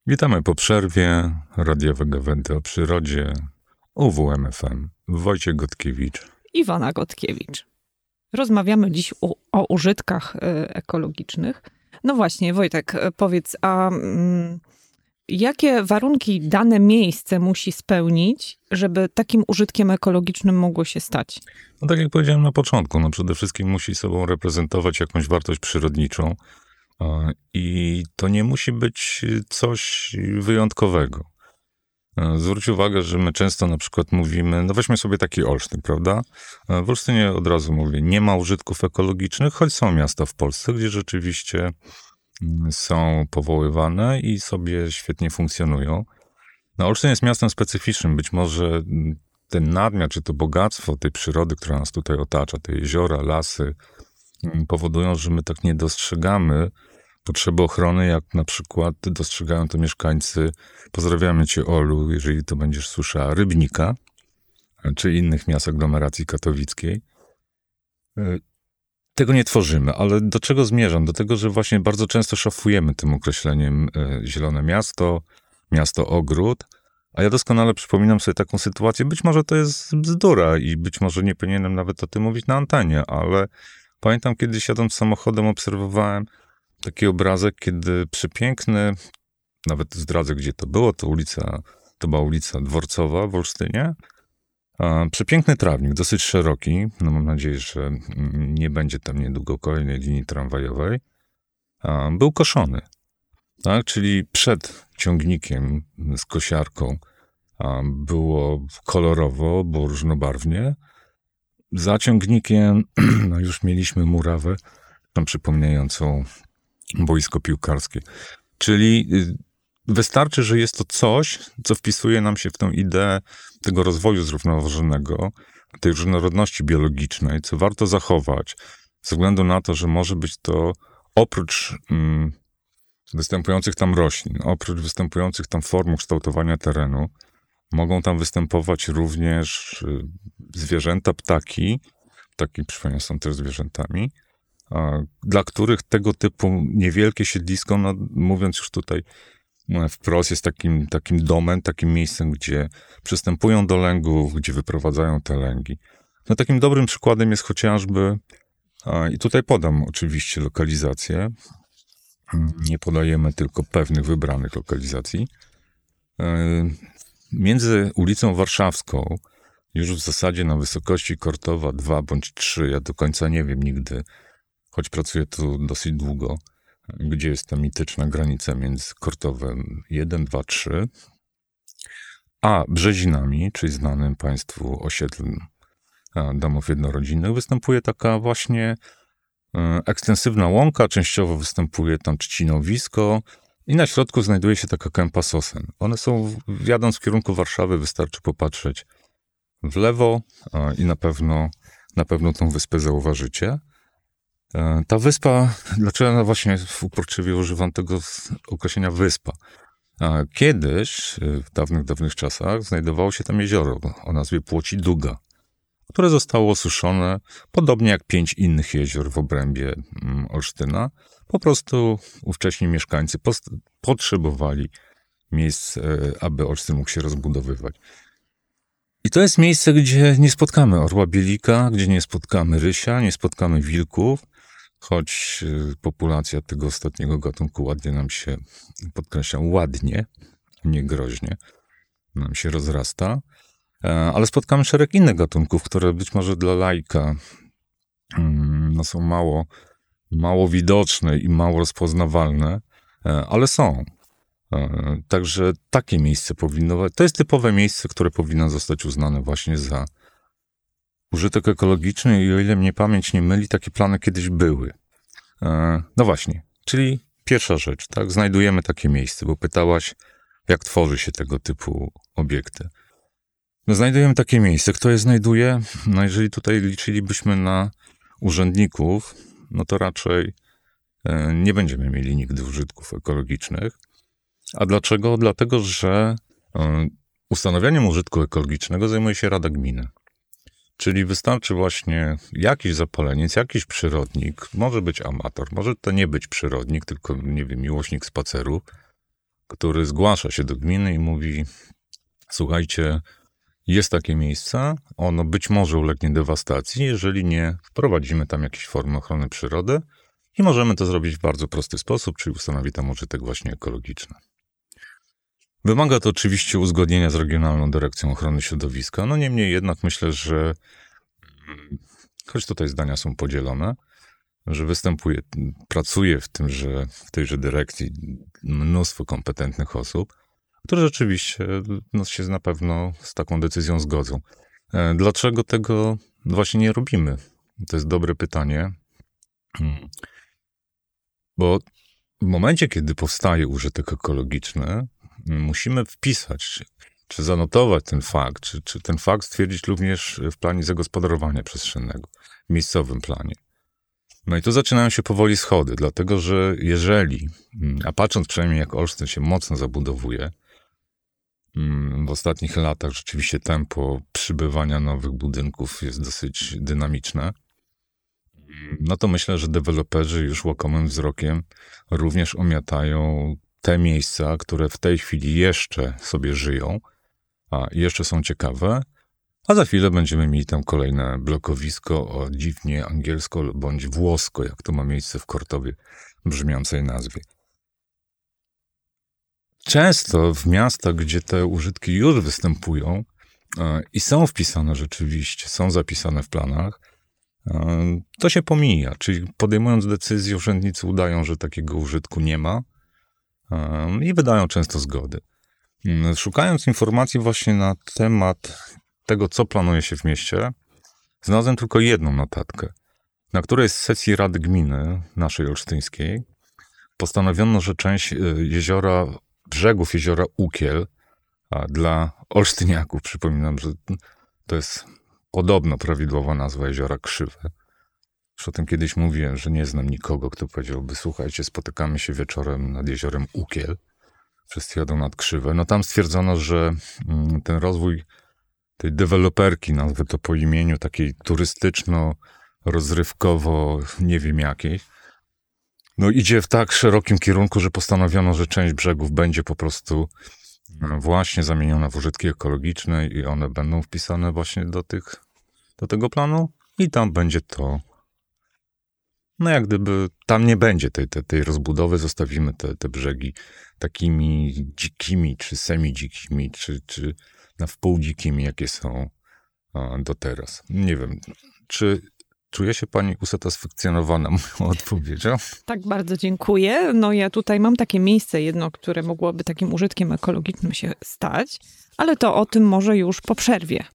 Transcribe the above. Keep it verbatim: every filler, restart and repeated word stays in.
Witamy po przerwie. Radiowe Gawędy o przyrodzie. U W M F M. Wojciech Gotkiewicz. Iwona Gotkiewicz. Rozmawiamy dziś o, o użytkach ekologicznych. No właśnie, Wojtek, powiedz, a mm, jakie warunki dane miejsce musi spełnić, żeby takim użytkiem ekologicznym mogło się stać? No tak jak powiedziałem na początku, no przede wszystkim musi sobą reprezentować jakąś wartość przyrodniczą i to nie musi być coś wyjątkowego. Zwróć uwagę, że my często na przykład mówimy, no weźmy sobie taki Olsztyn, prawda? W Olsztynie od razu mówię, nie ma użytków ekologicznych, choć są miasta w Polsce, gdzie rzeczywiście są powoływane i sobie świetnie funkcjonują. No Olsztyn jest miastem specyficznym, być może ten nadmiar, czy to bogactwo tej przyrody, która nas tutaj otacza, te jeziora, lasy, powodują, że my tak nie dostrzegamy potrzeby ochrony, jak na przykład dostrzegają to mieszkańcy, pozdrawiamy cię Olu, jeżeli to będziesz słyszała, Rybnika, czy innych miast aglomeracji katowickiej. Tego nie tworzymy, ale do czego zmierzam? Do tego, że właśnie bardzo często szafujemy tym określeniem zielone miasto, miasto ogród, a ja doskonale przypominam sobie taką sytuację, być może to jest bzdura i być może nie powinienem nawet o tym mówić na antenie, ale pamiętam kiedyś jadąc samochodem obserwowałem taki obrazek, kiedy przepiękny, nawet zdradzę, gdzie to było, to ulica, to była ulica Dworcowa w Olsztynie, a, przepiękny trawnik, dosyć szeroki, no mam nadzieję, że nie będzie tam niedługo kolejnej linii tramwajowej, a, był koszony, tak, czyli przed ciągnikiem z kosiarką a, było kolorowo, było różnobarwnie, za ciągnikiem no już mieliśmy murawę, tam przypominającą boisko piłkarskie. Czyli wystarczy, że jest to coś, co wpisuje nam się w tę ideę tego rozwoju zrównoważonego, tej różnorodności biologicznej, co warto zachować, ze względu na to, że może być to oprócz mm, występujących tam roślin, oprócz występujących tam form kształtowania terenu, mogą tam występować również zwierzęta, ptaki, ptaki przypomnę są też zwierzętami, dla których tego typu niewielkie siedlisko, no mówiąc już tutaj wprost, jest takim, takim domem, takim miejscem, gdzie przystępują do lęgów, gdzie wyprowadzają te lęgi. No takim dobrym przykładem jest chociażby, i tutaj podam oczywiście lokalizację, nie podajemy tylko pewnych wybranych lokalizacji, między ulicą Warszawską, już w zasadzie na wysokości Kortowa dwa bądź trzy, ja do końca nie wiem nigdy, choć pracuję tu dosyć długo, gdzie jest ta mityczna granica między Kortowem jeden, dwa, trzy, a Brzezinami, czyli znanym państwu osiedlem domów jednorodzinnych, występuje taka właśnie ekstensywna łąka, częściowo występuje tam trzcinowisko i na środku znajduje się taka kępa sosen. One są, jadąc w kierunku Warszawy, wystarczy popatrzeć w lewo i na pewno, na pewno tą wyspę zauważycie. Ta wyspa, dlaczego ja właśnie uporczywie używam tego określenia wyspa? Kiedyś, w dawnych, dawnych czasach, znajdowało się tam jezioro o nazwie Płoci Duga, które zostało osuszone, podobnie jak pięć innych jezior w obrębie Olsztyna. Po prostu ówcześni mieszkańcy potrzebowali miejsc, aby Olsztyn mógł się rozbudowywać. I to jest miejsce, gdzie nie spotkamy orła bielika, gdzie nie spotkamy rysia, nie spotkamy wilków, choć populacja tego ostatniego gatunku ładnie nam się, podkreślam, ładnie, nie groźnie, nam się rozrasta. Ale spotkamy szereg innych gatunków, które być może dla laika no, są mało, mało widoczne i mało rozpoznawalne, ale są. Także takie miejsce powinno, to jest typowe miejsce, które powinno zostać uznane właśnie za użytek ekologiczny i o ile mnie pamięć nie myli, takie plany kiedyś były. No właśnie, czyli pierwsza rzecz, tak, znajdujemy takie miejsce, bo pytałaś, jak tworzy się tego typu obiekty. No znajdujemy takie miejsce. Kto je znajduje? No jeżeli tutaj liczylibyśmy na urzędników, no to raczej nie będziemy mieli nigdy użytków ekologicznych. A dlaczego? Dlatego, że ustanawianiem użytku ekologicznego zajmuje się Rada Gminy. Czyli wystarczy właśnie jakiś zapaleniec, jakiś przyrodnik, może być amator, może to nie być przyrodnik, tylko, nie wiem, miłośnik spacerów, który zgłasza się do gminy i mówi: słuchajcie, jest takie miejsce, ono być może ulegnie dewastacji, jeżeli nie wprowadzimy tam jakieś formy ochrony przyrody i możemy to zrobić w bardzo prosty sposób, czyli ustanowi tam użytek właśnie ekologiczny. Wymaga to oczywiście uzgodnienia z Regionalną Dyrekcją Ochrony Środowiska, no niemniej jednak myślę, że choć tutaj zdania są podzielone, że występuje, pracuje w tymże, w tejże dyrekcji mnóstwo kompetentnych osób, które rzeczywiście no, się na pewno z taką decyzją zgodzą. Dlaczego tego właśnie nie robimy? To jest dobre pytanie. Bo w momencie, kiedy powstaje użytek ekologiczny, musimy wpisać, czy zanotować ten fakt, czy, czy ten fakt stwierdzić również w planie zagospodarowania przestrzennego, w miejscowym planie. No i tu zaczynają się powoli schody, dlatego że jeżeli, a patrząc przynajmniej jak Olsztyn się mocno zabudowuje, w ostatnich latach rzeczywiście tempo przybywania nowych budynków jest dosyć dynamiczne, no to myślę, że deweloperzy już łakomym wzrokiem również omiatają te miejsca, które w tej chwili jeszcze sobie żyją, a jeszcze są ciekawe, a za chwilę będziemy mieli tam kolejne blokowisko o dziwnie angielsko bądź włosko, jak to ma miejsce w Kortowie, brzmiącej nazwie. Często w miastach, gdzie te użytki już występują e, i są wpisane rzeczywiście, są zapisane w planach, e, to się pomija. Czyli podejmując decyzję, urzędnicy udają, że takiego użytku nie ma e, i wydają często zgody. E, szukając informacji właśnie na temat tego, co planuje się w mieście, znalazłem tylko jedną notatkę, na której z sesji Rady Gminy naszej olsztyńskiej postanowiono, że część e, jeziora brzegów jeziora Ukiel, a dla olsztyniaków przypominam, że to jest podobno prawidłowa nazwa jeziora Krzywe. Już o tym kiedyś mówiłem, że nie znam nikogo, kto powiedziałby: słuchajcie, spotykamy się wieczorem nad jeziorem Ukiel, wszyscy jadą nad Krzywe. No tam stwierdzono, że ten rozwój tej deweloperki, nazwę to po imieniu, takiej turystyczno-rozrywkowo, nie wiem jakiej, no idzie w tak szerokim kierunku, że postanowiono, że część brzegów będzie po prostu właśnie zamieniona w użytki ekologiczne i one będą wpisane właśnie do tych, do tego planu i tam będzie to, no jak gdyby tam nie będzie tej, tej, tej rozbudowy, zostawimy te, te brzegi takimi dzikimi, czy semi-dzikimi, czy, czy na wpół dzikimi, jakie są do teraz. Nie wiem, czy czuje się pani usatysfakcjonowana moją odpowiedzią? Tak, bardzo dziękuję. No ja tutaj mam takie miejsce jedno, które mogłoby takim użytkiem ekologicznym się stać, ale to o tym może już po przerwie.